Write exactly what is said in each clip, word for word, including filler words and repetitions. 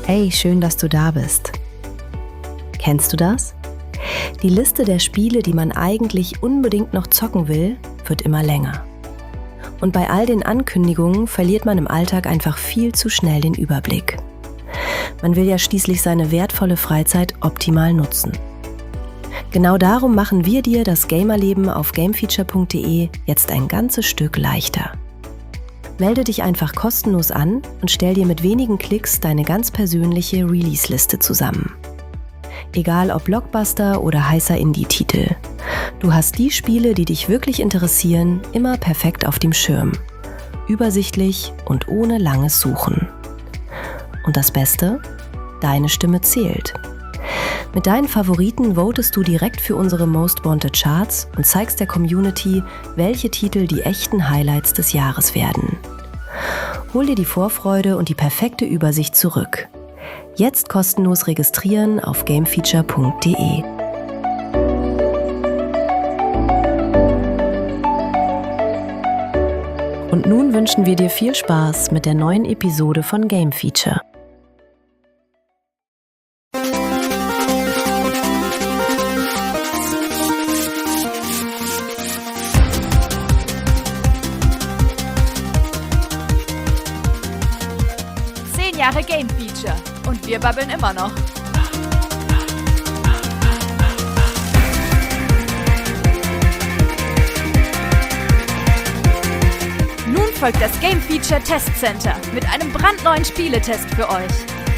Hey, schön, dass du da bist. Kennst du das? Die Liste der Spiele, die man eigentlich unbedingt noch zocken will, wird immer länger. Und bei all den Ankündigungen verliert man im Alltag einfach viel zu schnell den Überblick. Man will ja schließlich seine wertvolle Freizeit optimal nutzen. Genau darum machen wir dir das Gamerleben auf gamefeature punkt de jetzt ein ganzes Stück leichter. Melde dich einfach kostenlos an und stell dir mit wenigen Klicks deine ganz persönliche Release-Liste zusammen. Egal ob Blockbuster oder heißer Indie-Titel. Du hast die Spiele, die dich wirklich interessieren, immer perfekt auf dem Schirm. Übersichtlich und ohne langes Suchen. Und das Beste? Deine Stimme zählt. Mit deinen Favoriten votest du direkt für unsere Most Wanted Charts und zeigst der Community, welche Titel die echten Highlights des Jahres werden. Hol dir die Vorfreude und die perfekte Übersicht zurück. Jetzt kostenlos registrieren auf gamefeature punkt de. Und nun wünschen wir dir viel Spaß mit der neuen Episode von Game Feature. Jahre Game Feature und wir babbeln immer noch. Nun folgt das Game Feature Test Center mit einem brandneuen Spieletest für euch.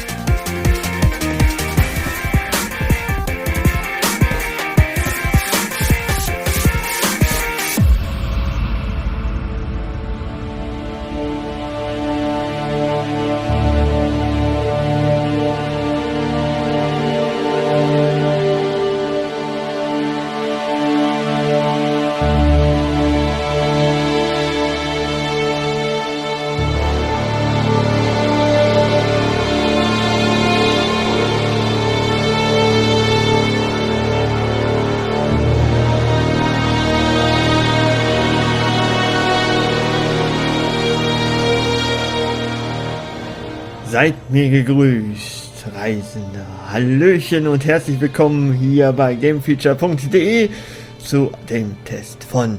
Seid mir gegrüßt, Reisende. Hallöchen und herzlich willkommen hier bei gamefeature punkt de zu dem Test von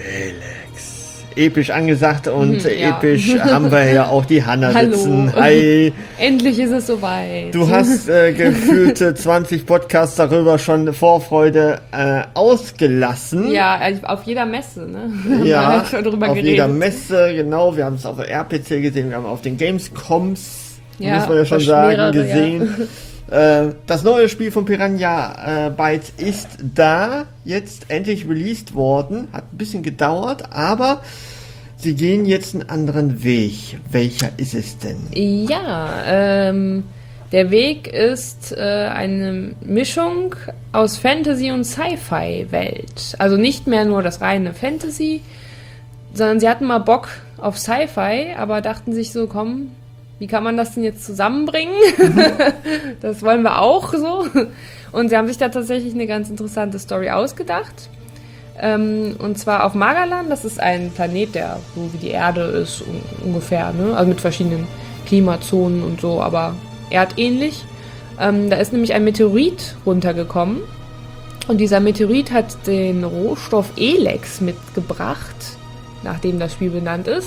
Elex. Episch angesagt und mhm, ja. episch haben wir ja auch die Hanna sitzen. Hi. Endlich ist es soweit. Du hast äh, gefühlte zwanzig Podcasts darüber schon Vorfreude äh, ausgelassen. Ja, auf jeder Messe, ne? Ja, halt schon drüber auf geredet. jeder Messe, genau. Wir haben es auf der R P C gesehen, wir haben auf den Gamescoms, ja, muss man ja schon sagen, mehrere, gesehen. Ja. Äh, das neue Spiel von Piranha äh, Bytes ist da, jetzt endlich released worden. Hat ein bisschen gedauert, aber sie gehen jetzt einen anderen Weg. Welcher ist es denn? Ja, ähm, der Weg ist äh, eine Mischung aus Fantasy und Sci-Fi-Welt. Also nicht mehr nur das reine Fantasy, sondern sie hatten mal Bock auf Sci-Fi, aber dachten sich so, komm, wie kann man das denn jetzt zusammenbringen? Das wollen wir auch so. Und sie haben sich da tatsächlich eine ganz interessante Story ausgedacht. Ähm, und zwar auf Magalan, das ist ein Planet, der so wie die Erde ist un- ungefähr, ne? Also mit verschiedenen Klimazonen und so, aber erdähnlich. Ähm, da ist nämlich ein Meteorit runtergekommen. Und dieser Meteorit hat den Rohstoff Elex mitgebracht, nachdem das Spiel benannt ist.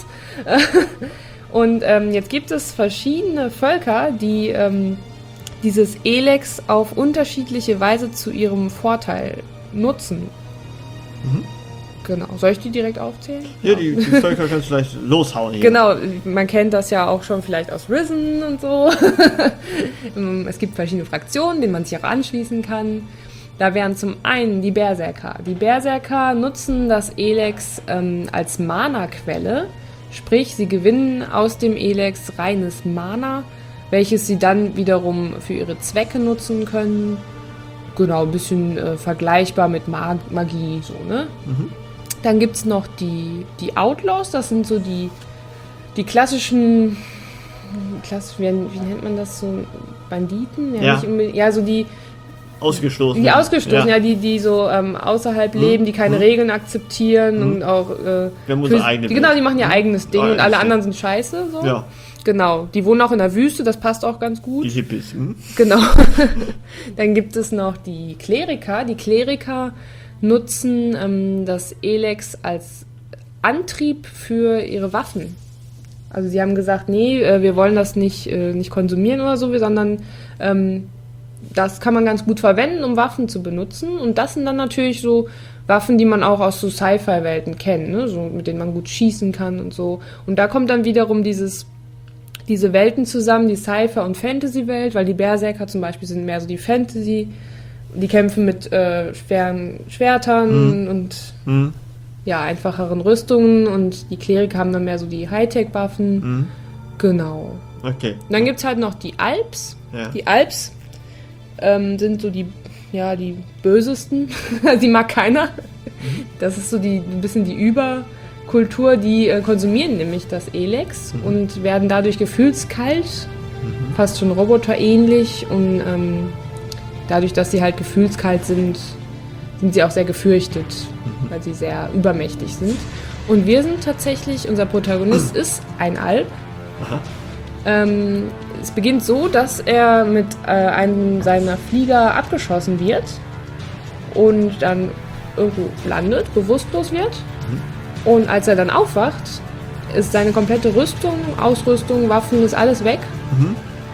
Und ähm, jetzt gibt es verschiedene Völker, die ähm, dieses Elex auf unterschiedliche Weise zu ihrem Vorteil nutzen. Mhm. Genau. Soll ich die direkt aufzählen? Ja, die, die Völker kannst du vielleicht loshauen hier. Genau, man kennt das ja auch schon vielleicht aus Risen und so. Es gibt verschiedene Fraktionen, denen man sich auch anschließen kann. Da wären zum einen die Berserker. Die Berserker nutzen das Elex ähm, als Mana-Quelle. Sprich, sie gewinnen aus dem Elex reines Mana, welches sie dann wiederum für ihre Zwecke nutzen können. Genau, ein bisschen äh, vergleichbar mit Mag- Magie, so, ne? Mhm. Dann gibt es noch die, die Outlaws, das sind so die, die klassischen, klassisch, wie, wie nennt man das so, Banditen? Ja, ja. Nicht unbedingt, ja so die, Ausgestoßen. Die Ausgestoßen, ja, ja die, die so ähm, außerhalb hm. leben, die keine hm. Regeln akzeptieren hm. und auch. Äh, Wer muss für, eigene die, genau, die machen ihr eigenes Ding oh, und alle anderen sind scheiße. So. Ja. Genau, die wohnen auch in der Wüste, das passt auch ganz gut. Die Hippies, hm? Genau. Dann gibt es noch die Kleriker. Die Kleriker nutzen ähm, das Elex als Antrieb für ihre Waffen. Also sie haben gesagt, nee, äh, wir wollen das nicht, äh, nicht konsumieren oder so, sondern ähm, das kann man ganz gut verwenden, um Waffen zu benutzen. Und das sind dann natürlich so Waffen, die man auch aus so Sci-Fi-Welten kennt, ne? So, mit denen man gut schießen kann und so. Und da kommt dann wiederum dieses, diese Welten zusammen, die Sci-Fi- und Fantasy-Welt, weil die Berserker zum Beispiel sind mehr so die Fantasy, die kämpfen mit äh, schweren Schwertern mhm. und mhm. ja, einfacheren Rüstungen, und die Kleriker haben dann mehr so die Hightech-Waffen. Mhm. Genau. Okay. Und dann gibt es halt noch die Alps. Ja. Die Alps ähm, sind so die, ja, die bösesten. Die mag keiner. Das ist so die, ein bisschen die Überkultur. Die äh, konsumieren nämlich das Elex mhm. und werden dadurch gefühlskalt, mhm. fast schon roboterähnlich. Und ähm, dadurch, dass sie halt gefühlskalt sind, sind sie auch sehr gefürchtet, mhm. weil sie sehr übermächtig sind. Und wir sind tatsächlich, unser Protagonist ist ein Alp. Aha. Ähm, es beginnt so, dass er mit äh, einem seiner Flieger abgeschossen wird und dann irgendwo landet, bewusstlos wird. Mhm. Und als er dann aufwacht, ist seine komplette Rüstung, Ausrüstung, Waffen, ist alles weg. Mhm.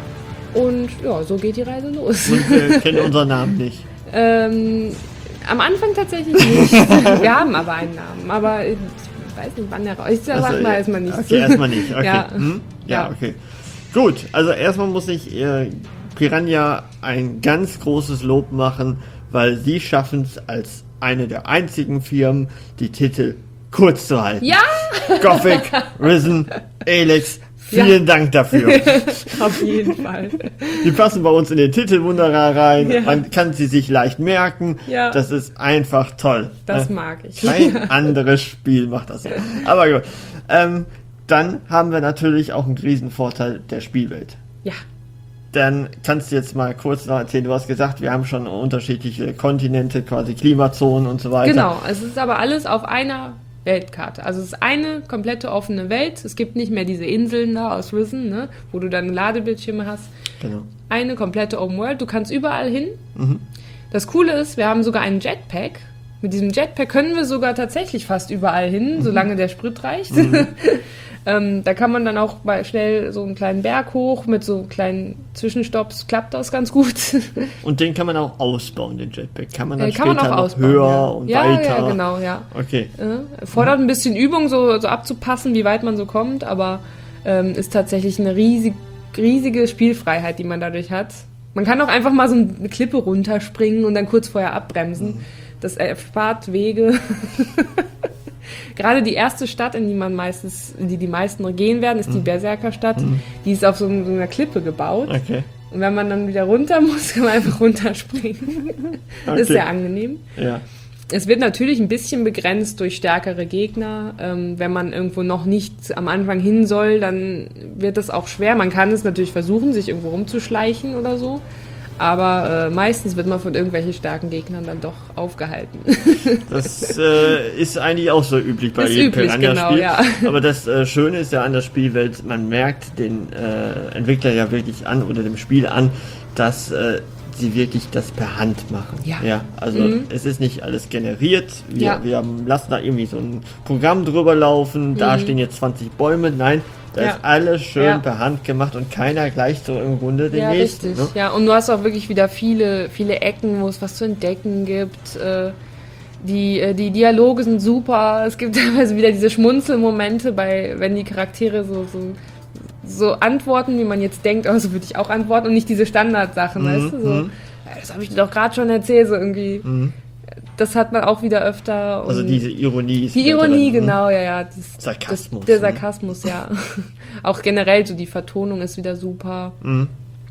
Und ja, so geht die Reise los. Und wir kennen unseren Namen nicht. ähm, am Anfang tatsächlich nicht. Wir haben aber einen Namen, aber ich weiß nicht, wann der raus ist. Ich sag also, mal erstmal nicht. Okay, erstmal nicht. Okay. Ja. Hm? Ja, okay. Gut, also erstmal muss ich äh, Piranha ein ganz großes Lob machen, weil sie schaffen es als eine der einzigen Firmen, die Titel kurz zu halten. Ja! Gothic, Risen, Elex, vielen ja. Dank dafür. Auf jeden Fall. Die passen bei uns in den Titel wunderbar rein. Ja. Man kann sie sich leicht merken. Ja. Das ist einfach toll. Das mag ich. Kein anderes Spiel macht das so. Aber gut. Ähm, dann haben wir natürlich auch einen Riesenvorteil der Spielwelt. Ja. Dann kannst du jetzt mal kurz noch erzählen, du hast gesagt, wir haben schon unterschiedliche Kontinente, quasi Klimazonen und so weiter. Genau, es ist aber alles auf einer Weltkarte. Also es ist eine komplette offene Welt. Es gibt nicht mehr diese Inseln da aus Risen, ne, wo du dann Ladebildschirme hast. Genau. Eine komplette Open World. Du kannst überall hin. Mhm. Das Coole ist, wir haben sogar einen Jetpack. Mit diesem Jetpack können wir sogar tatsächlich fast überall hin, mhm. solange der Sprit reicht. Mhm. ähm, da kann man dann auch mal schnell so einen kleinen Berg hoch mit so kleinen Zwischenstopps. Klappt das ganz gut. Und den kann man auch ausbauen, den Jetpack. Kann man dann äh, kann später man auch noch ausbauen, höher ja. und ja, weiter. Ja, genau, ja. Okay. Äh, fordert ein bisschen Übung, so, so abzupassen, wie weit man so kommt, aber ähm, ist tatsächlich eine riesig, riesige Spielfreiheit, die man dadurch hat. Man kann auch einfach mal so eine Klippe runterspringen und dann kurz vorher abbremsen. Mhm. Das erspart Wege. Gerade die erste Stadt, in die man meistens, in die die meisten gehen werden, ist die Berserkerstadt. Mhm. Die ist auf so, so einer Klippe gebaut. Okay. Und wenn man dann wieder runter muss, kann man einfach runterspringen. Das okay. ist sehr angenehm. Ja. Es wird natürlich ein bisschen begrenzt durch stärkere Gegner. Ähm, wenn man irgendwo noch nicht am Anfang hin soll, dann wird das auch schwer. Man kann es natürlich versuchen, sich irgendwo rumzuschleichen oder so. Aber äh, meistens wird man von irgendwelchen starken Gegnern dann doch aufgehalten. Das äh, ist eigentlich auch so üblich bei ist jedem üblich, Piranha-Spiel. Genau, ja. Aber das äh, Schöne ist ja an der Spielwelt, man merkt den äh, Entwickler ja wirklich an oder dem Spiel an, dass äh, sie wirklich das per Hand machen. Ja. ja also mhm. es ist nicht alles generiert. Wir, ja. wir lassen da irgendwie so ein Programm drüber laufen. Da mhm. stehen jetzt zwanzig Bäume. Nein, da ja. ist alles schön ja. per Hand gemacht und keiner gleicht so im Grunde den ja, nächsten. Richtig. Ne? Ja, und du hast auch wirklich wieder viele, viele Ecken, wo es was zu entdecken gibt. Äh, die, die Dialoge sind super. Es gibt teilweise wieder diese Schmunzelmomente, bei, wenn die Charaktere so, so so antworten, wie man jetzt denkt, oh, so würde ich auch antworten und nicht diese Standardsachen, mhm, weißt du, so, ja, das habe ich dir doch gerade schon erzählt, so irgendwie, mhm. das hat man auch wieder öfter. Und also diese Ironie ist die Ironie, drin, genau, ja, ja. Das, Sarkasmus. Das, der Sarkasmus, ne? Ja. Auch generell so die Vertonung ist wieder super. Mhm.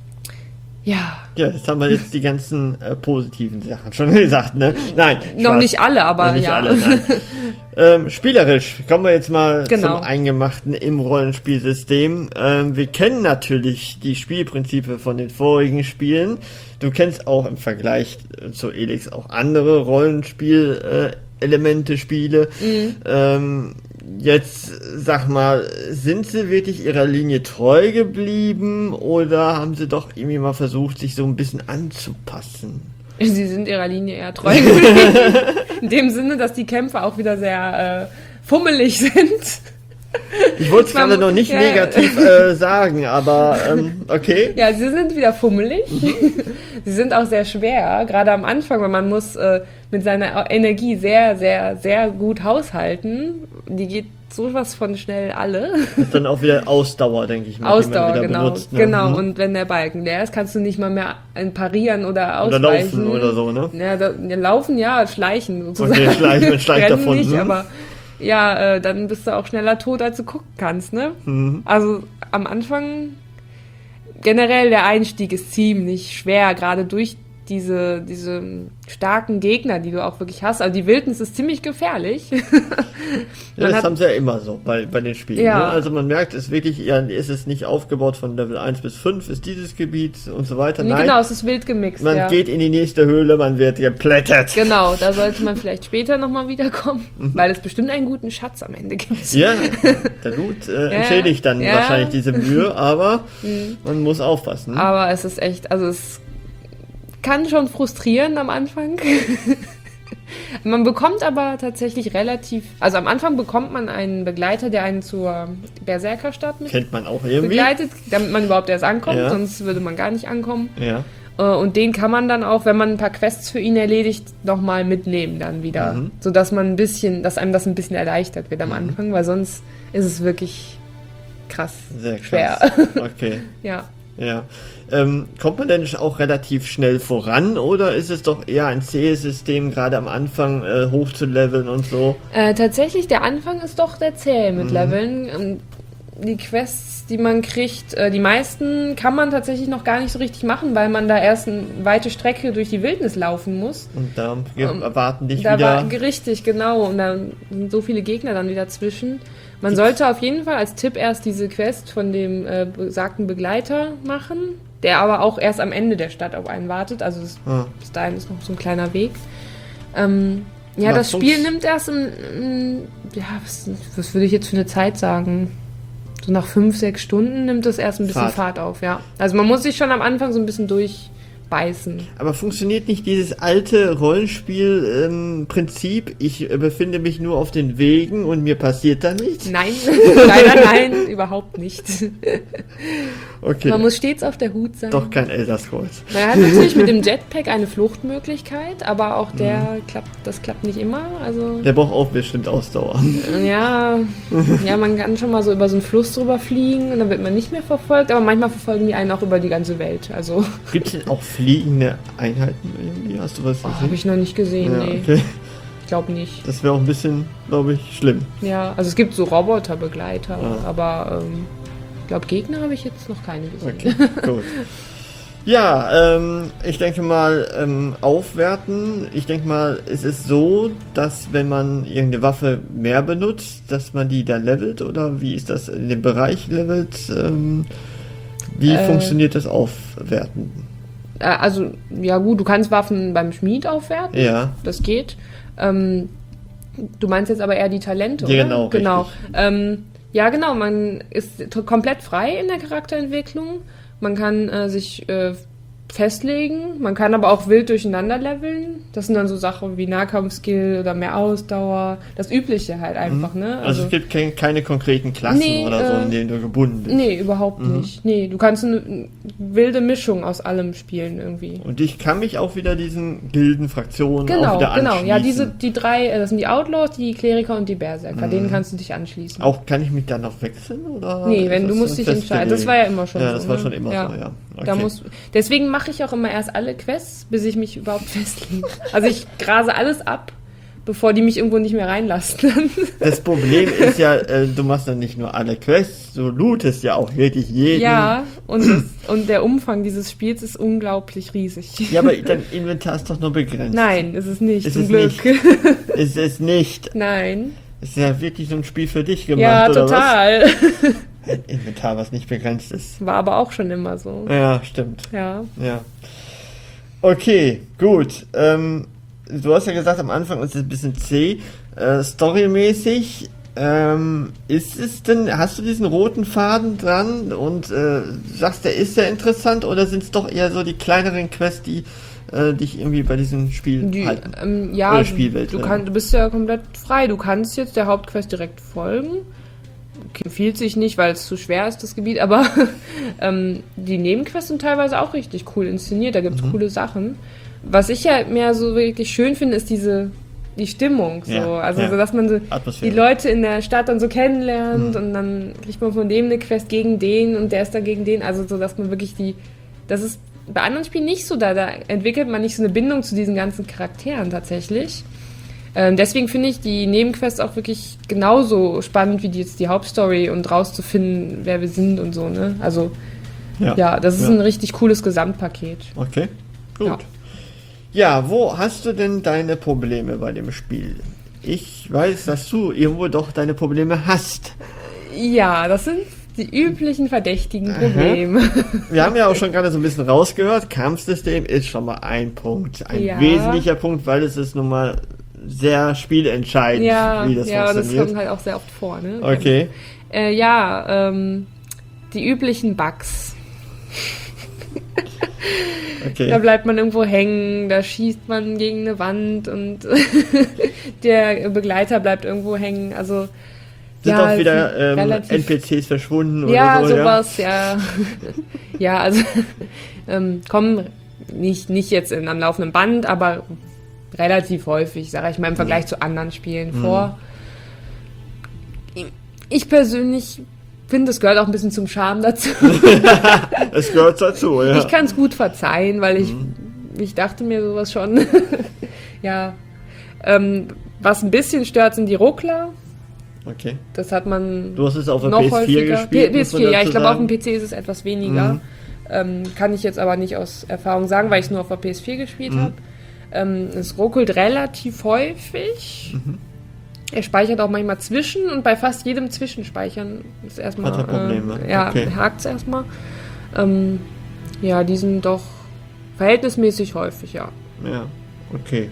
Ja. Ja, jetzt haben wir jetzt die ganzen äh, positiven Sachen schon gesagt, ne? Nein. Noch Spaß. nicht alle, aber Noch nicht ja. alle, nein. ähm, spielerisch kommen wir jetzt mal genau. zum Eingemachten im Rollenspielsystem. Ähm, wir kennen natürlich die Spielprinzipie von den vorigen Spielen. Du kennst auch im Vergleich zu Elex auch andere Rollenspiel-Elemente, äh, Spiele. Mhm. Ähm, Jetzt, sag mal, sind sie wirklich ihrer Linie treu geblieben oder haben sie doch irgendwie mal versucht, sich so ein bisschen anzupassen? Sie sind ihrer Linie eher treu geblieben. In dem Sinne, dass die Kämpfe auch wieder sehr äh, fummelig sind. Ich wollte es gerade noch nicht ja, negativ äh, sagen, aber ähm, okay. Ja, sie sind wieder fummelig. Sie sind auch sehr schwer, gerade am Anfang, weil man muss äh, mit seiner Energie sehr, sehr, sehr gut haushalten. Die geht sowas von schnell alle. Das ist dann auch wieder Ausdauer, denke ich mal. Ausdauer, die man wieder genau. benutzt, ne? Genau, Mhm. und wenn der Balken leer ist, kannst du nicht mal mehr parieren oder Oder ausweichen. laufen oder so, ne? Ja, da, ja, laufen, ja, schleichen sozusagen. Okay, schleichen, man schleicht Rennen davon. nicht, hm? aber ja, äh, dann bist du auch schneller tot, als du gucken kannst, ne? Mhm. Also am Anfang, generell der Einstieg ist ziemlich schwer, gerade durch diese, diese starken Gegner, die du auch wirklich hast. Also die Wildnis ist ziemlich gefährlich. Ja, Man das hat- haben sie ja immer so bei, bei den Spielen. Ja. Ne? Also man merkt, es ist wirklich, ja, ist es nicht aufgebaut von Level eins bis fünf, ist dieses Gebiet und so weiter. Nee, Nein, genau, es ist wild gemixt. man ja. geht in die nächste Höhle, man wird geplättet. Genau, da sollte man vielleicht später nochmal wiederkommen, weil es bestimmt einen guten Schatz am Ende gibt. Ja, der Loot äh, entschädigt dann ja. wahrscheinlich diese Mühe, aber man muss aufpassen. Aber es ist echt, also es kann schon frustrieren am Anfang. Man bekommt aber tatsächlich relativ, also am Anfang bekommt man einen Begleiter, der einen zur Berserkerstadt mit Kennt man auch irgendwie. begleitet, damit man überhaupt erst ankommt, Ja. sonst würde man gar nicht ankommen. Ja. Äh, Und den kann man dann auch, wenn man ein paar Quests für ihn erledigt, nochmal mitnehmen dann wieder. Mhm. Sodass man ein bisschen, dass einem das ein bisschen erleichtert wird am Mhm. Anfang, weil sonst ist es wirklich krass Sehr schwer. krass. Okay. Ja. Ja. Ähm, kommt man denn auch relativ schnell voran oder ist es doch eher ein zähes System, gerade am Anfang äh, hoch zu leveln und so? Äh, tatsächlich, der Anfang ist doch sehr zäh mit Mhm. Leveln. Ähm, Die Quests, die man kriegt, äh, die meisten kann man tatsächlich noch gar nicht so richtig machen, weil man da erst eine weite Strecke durch die Wildnis laufen muss. Und da ge- Ähm, erwarten dich Da wieder. war richtig, genau. Und da sind so viele Gegner dann wieder zwischen. Man sollte auf jeden Fall als Tipp erst diese Quest von dem äh, besagten Begleiter machen, der aber auch erst am Ende der Stadt auf einen wartet. Also es, Ah. bis dahin ist noch so ein kleiner Weg. Ähm, ja, Na, das Spiel funks- nimmt erst im, im ja, was, was würde ich jetzt für eine Zeit sagen? So nach fünf, sechs Stunden nimmt es erst ein bisschen Fahrt. Fahrt auf, ja. Also man muss sich schon am Anfang so ein bisschen durchbeißen. Aber funktioniert nicht dieses alte Rollenspiel-Prinzip? ich äh, befinde mich nur auf den Wegen und mir passiert da nichts? Nein, leider nein, überhaupt nicht. Okay. Man muss stets auf der Hut sein. Doch kein Elder Scrolls. Man hat natürlich mit dem Jetpack eine Fluchtmöglichkeit, aber auch der Mhm. klappt, das klappt nicht immer. Also Der braucht auch bestimmt Ausdauer. ja, ja, man kann schon mal so über so einen Fluss drüber fliegen und dann wird man nicht mehr verfolgt, aber manchmal verfolgen die einen auch über die ganze Welt. Also Gibt es denn auch fliegende Einheiten irgendwie? Hast du was oh, gesehen? habe ich noch nicht gesehen, ja, nee. okay. Ich glaube nicht. Das wäre auch ein bisschen, glaube ich, schlimm. Ja, also es gibt so Roboterbegleiter, Ah. aber ähm, ich glaube Gegner habe ich jetzt noch keine gesehen. Okay, gut. Ja, ähm, ich denke mal, ähm, aufwerten. Ich denke mal, es ist so, dass wenn man irgendeine Waffe mehr benutzt, dass man die dann levelt oder wie ist das in dem Bereich levelt? Ähm, wie Äh. funktioniert das Aufwerten? Äh, Also, ja gut, du kannst Waffen beim Schmied aufwerten. Ja, Das geht. Ähm, du meinst jetzt aber eher die Talente, Ja, oder? genau, Genau. richtig. Ähm, ja, genau. Man ist t- komplett frei in der Charakterentwicklung. Man kann äh, sich äh, festlegen. Man kann aber auch wild durcheinander leveln. Das sind dann so Sachen wie Nahkampfskill oder mehr Ausdauer. Das Übliche halt einfach, ne? also, es gibt kein, keine konkreten Klassen Nee, oder so, äh, in denen du gebunden bist. Nee, überhaupt Mhm. nicht. Nee, du kannst eine, eine wilde Mischung aus allem spielen irgendwie. Und ich kann mich auch wieder diesen Gilden, Fraktionen auch Genau, wieder genau. anschließen. Ja, diese, die drei, äh, das sind die Outlaws, die Kleriker und die Berserker. Mhm. Denen kannst du dich anschließen. Auch kann ich mich dann noch wechseln? Oder Nee, ist wenn das du musst so dich entscheiden. Das festgelegt? war ja immer schon Ja, so. das war ne? schon immer so, ja. Da Okay. muss, deswegen mache ich auch immer erst alle Quests, bis ich mich überhaupt festlege. Also ich grase alles ab, bevor die mich irgendwo nicht mehr reinlassen. Das Problem ist ja, äh, du machst dann nicht nur alle Quests, du lootest ja auch wirklich jeden. Ja, und, das, und der Umfang dieses Spiels ist unglaublich riesig. Ja, aber dein Inventar ist doch nur begrenzt. Nein, ist es nicht, Ist zum es Glück. nicht. Ist es nicht. Nein. Ist ja wirklich so ein Spiel für dich gemacht, Ja, oder total. was? Ein Inventar, was nicht begrenzt ist. War aber auch schon immer so. Ja, stimmt. Ja. Ja. Okay, gut. Ähm, du hast ja gesagt, am Anfang ist es ein bisschen zäh. Äh, storymäßig Ähm, ist es denn, hast du diesen roten Faden dran und äh, sagst, der ist sehr interessant, oder sind es doch eher so die kleineren Quests, die äh, dich irgendwie bei diesem Spiel Die, halten? ähm, ja, Oder Spielwelt, du, äh. kann, du bist ja komplett frei. Du kannst jetzt der Hauptquest direkt folgen. Okay, empfiehlt sich nicht, weil es zu schwer ist, das Gebiet, aber ähm, die Nebenquests sind teilweise auch richtig cool inszeniert. Da gibt es mhm. coole Sachen. Was ich ja mehr so wirklich schön finde, ist diese die Stimmung. So. Ja, also, ja. so, dass man so Atmosphäre. die Leute in der Stadt dann so kennenlernt Mhm. und dann kriegt man von dem eine Quest gegen den und der ist dann gegen den. Also, so dass man wirklich die. Das ist bei anderen Spielen nicht so, da, da entwickelt man nicht so eine Bindung zu diesen ganzen Charakteren tatsächlich. Ähm, deswegen finde ich die Nebenquests auch wirklich genauso spannend wie die, jetzt die Hauptstory und rauszufinden, wer wir sind und so, ne? Also, ja, ja das ist ja. ein richtig cooles Gesamtpaket. Okay, gut. Ja. Ja, wo hast du denn deine Probleme bei dem Spiel? Ich weiß, dass du irgendwo doch deine Probleme hast. Ja, das sind die üblichen verdächtigen Probleme. Wir haben ja auch schon gerade so ein bisschen rausgehört, Kampfsystem ist schon mal ein Punkt, ein Ja. wesentlicher Punkt, weil es ist nun mal sehr spielentscheidend, Ja, wie das ja, das funktioniert. kommt halt auch sehr oft vor, ne? Okay. Äh, ja, ähm, die üblichen Bugs. Okay. Da bleibt man irgendwo hängen, da schießt man gegen eine Wand und der Begleiter bleibt irgendwo hängen. Also Sind ja, auch wieder ähm, relativ- N P Cs verschwunden ja, oder so? sowas, ja. Ja, also ähm, kommen nicht, nicht jetzt in, am laufenden Band, aber relativ häufig, sage ich mal, im Vergleich zu anderen Spielen Mhm. vor. Ich persönlich finde, es gehört auch ein bisschen zum Charme dazu. Ja, es gehört dazu, ja. Ich kann es gut verzeihen, weil ich, Mhm. ich dachte mir sowas schon. Ja. Ähm, was ein bisschen stört, sind die Ruckler. Okay. Das hat man Du hast es auf der noch P S vier häufiger. gespielt, P- muss man PS vier, ja, dazu ich glaube auf sagen. dem P C ist es etwas weniger. Mhm. Ähm, kann ich jetzt aber nicht aus Erfahrung sagen, weil ich es nur auf der P S vier gespielt Mhm. habe. Ähm, es ruckelt relativ häufig. Mhm. Er speichert auch manchmal zwischen und bei fast jedem Zwischenspeichern ist erstmal. Hat er Probleme. Äh, ja, Okay. hakt es erstmal. Ähm, ja, die sind doch verhältnismäßig häufig, ja. Ja, okay.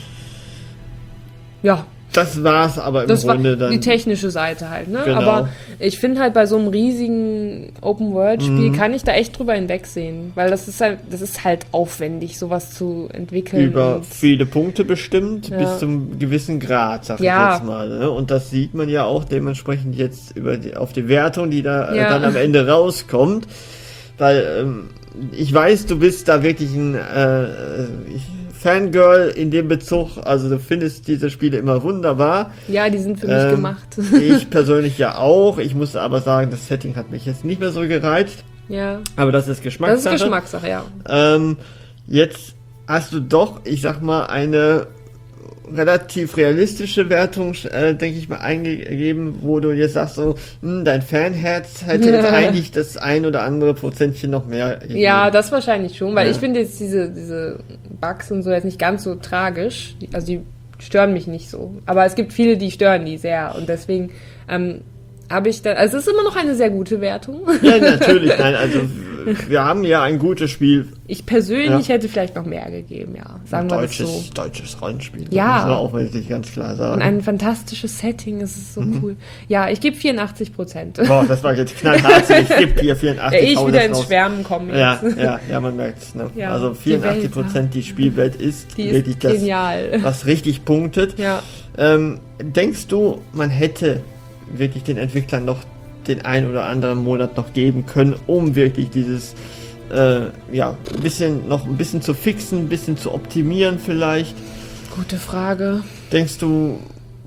Ja, Das war's aber im das war Grunde dann. die technische Seite halt, ne? Genau. Aber ich finde halt bei so einem riesigen Open-World-Spiel Mhm. kann ich da echt drüber hinwegsehen, weil das ist halt, das ist halt aufwendig, sowas zu entwickeln. Über und- viele Punkte bestimmt, Ja. bis zum gewissen Grad, sag Ja. ich jetzt mal. Ne? Und das sieht man ja auch dementsprechend jetzt über die, auf die Wertung, die da äh, Ja. dann am Ende rauskommt. Weil ähm, ich weiß, du bist da wirklich ein äh, ich, Fangirl in dem Bezug. Also du findest diese Spiele immer wunderbar. Ja, die sind für mich Ähm, gemacht. Ich persönlich ja auch. Ich muss aber sagen, das Setting hat mich jetzt nicht mehr so gereizt. Ja, Aber das ist das ist Geschmackssache. Geschmackssache, ja. Ähm, jetzt hast du doch, ich sag mal, eine relativ realistische Wertung, äh, denke ich mal, eingegeben, wo du jetzt sagst, so, hm, dein Fanherz hätte jetzt eigentlich das ein oder andere Prozentchen noch mehr. gegeben. Ja, das wahrscheinlich schon, weil Ja. ich finde jetzt diese, diese Bugs und so jetzt nicht ganz so tragisch. Die, also die stören mich nicht so. Aber es gibt viele, die stören die sehr. Und deswegen ähm, habe ich da. Also es ist immer noch eine sehr gute Wertung. Ja, natürlich, nein, also wir haben ja ein gutes Spiel. Ich persönlich Ja. hätte vielleicht noch mehr gegeben, ja. Sagen wir das deutsches, so. deutsches Rollenspiel. Ja. Das muss man auch wirklich ganz klar sagen. Und ein fantastisches Setting, es ist so Mhm. cool. Ja, ich gebe vierundachtzig Prozent. Boah, das war jetzt knallhart. Ich gebe dir vierundachtzig. Ja, ich hau wieder das ins raus. Schwärmen komme jetzt. Ja, ja, ja, man merkt es. Ne? Ja, also die vierundachtzig Welt, Prozent die Spielwelt ist Die wirklich ist das, genial. was richtig punktet. Ja. Ähm, denkst du, man hätte wirklich den Entwicklern noch den ein oder anderen Monat noch geben können, um wirklich dieses äh, ja, ein bisschen noch ein bisschen zu fixen, ein bisschen zu optimieren vielleicht? Gute Frage. Denkst du,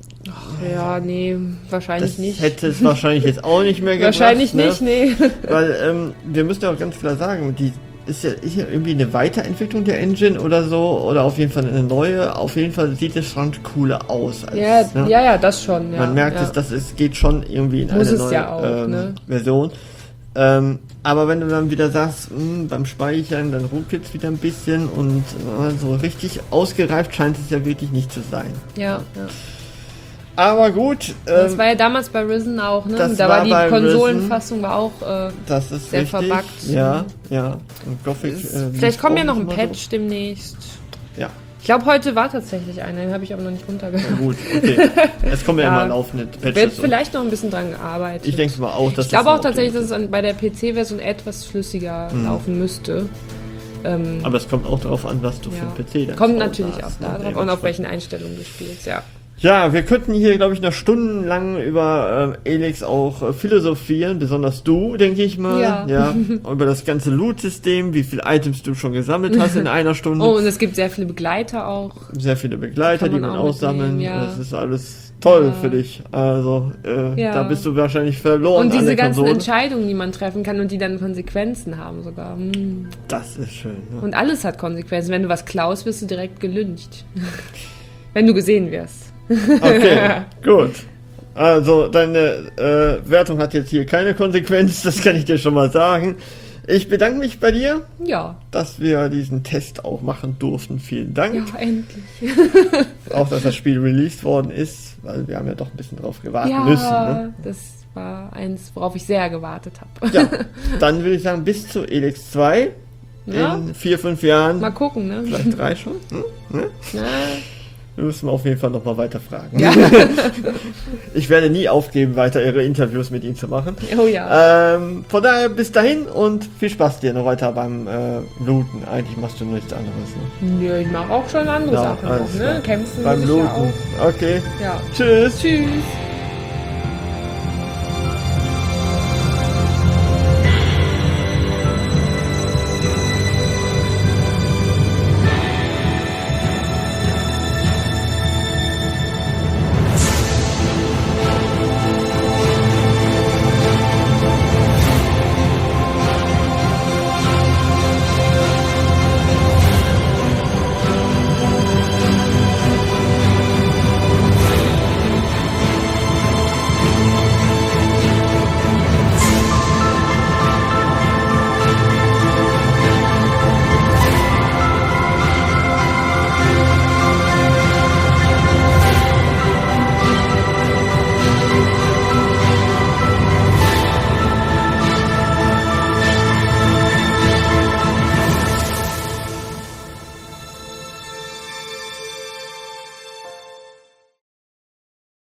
Ja, nee, wahrscheinlich das nicht. hätte es wahrscheinlich jetzt auch nicht mehr gebracht? Wahrscheinlich ne? nicht, nee. Weil ähm, wir müssen ja auch ganz klar sagen, die ist ja, ist ja irgendwie eine Weiterentwicklung der Engine oder so, oder auf jeden Fall eine neue. Auf jeden Fall sieht es schon cooler aus. Als, Ja, ne? ja, ja, das schon. Ja, Man merkt ja. es, dass es geht schon irgendwie in Muss eine es neue ja auch, ähm, ne? Version. Ähm, aber wenn du dann wieder sagst, mh, beim Speichern, dann ruckelt es wieder ein bisschen und äh, so richtig ausgereift scheint es ja wirklich nicht zu sein. Ja, ja. Aber gut, Das ähm, war ja damals bei Risen auch, ne? das Da war war die bei Konsolenfassung war auch. Äh, das ist sehr richtig. verbuggt. Ja, ja. Und Gothic, ist, äh, vielleicht kommt ja auch noch ein immer Patch demnächst. So. Ja. Ich glaube, heute war tatsächlich einer, den habe ich aber noch nicht runtergeladen. Na gut, okay. Es kommen ja, Ja. immer laufende Patches. Wird und- vielleicht noch ein bisschen dran gearbeitet. Ich denke mal auch, dass Ich glaube das auch noch tatsächlich, okay dass es an, bei der P C-Version etwas flüssiger Mhm. laufen müsste. Ähm, ist. Aber es kommt auch darauf an, was du ja. für einen P C dann Kommt zu Hause natürlich auch hast, da ne? drauf und auf welchen Einstellungen du spielst, ja. Ja, wir könnten hier, glaube ich, noch stundenlang über äh, Elex auch äh, philosophieren, besonders du, denke ich mal. Ja. ja. Über das ganze Loot-System, wie viele Items du schon gesammelt hast in einer Stunde. Oh, und es gibt sehr viele Begleiter auch. Sehr viele Begleiter, Kann die man man auch aussammeln. mitnehmen, ja. Das ist alles toll Ja. für dich. Also, äh, Ja. da bist du wahrscheinlich verloren Und an diese der ganzen Konsole. Entscheidungen, die man treffen kann und die dann Konsequenzen haben sogar. Hm. Das ist schön. Ne? Und alles hat Konsequenzen. Wenn du was klaust, wirst du direkt gelyncht. Wenn du gesehen wirst. Okay, gut. Also, deine äh, Wertung hat jetzt hier keine Konsequenz, das kann ich dir schon mal sagen. Ich bedanke mich bei dir, Ja, dass wir diesen Test auch machen durften. Vielen Dank. ja, endlich. Auch, dass das Spiel released worden ist, weil wir haben ja doch ein bisschen drauf gewartet Ja, müssen. Ne? das war eins, worauf ich sehr gewartet habe. Ja, dann würde ich sagen, bis zu Elex zwei Ja. in vier, fünf Jahren. Mal gucken, ne? Vielleicht drei schon. Hm? Ne? Na, Wir müssen auf jeden Fall nochmal weiter fragen. ja. Ich werde nie aufgeben, weiter ihre Interviews mit ihm zu machen. Oh ja. Ähm, von daher bis dahin und viel Spaß dir noch weiter beim äh, Looten. Eigentlich machst du nichts anderes. Ne? Nö, ich mache auch schon andere Ja, Sachen alles noch, klar. ne? Kämpfen Beim muss ich ja Looten. auch. Okay. Ja. Tschüss. Tschüss.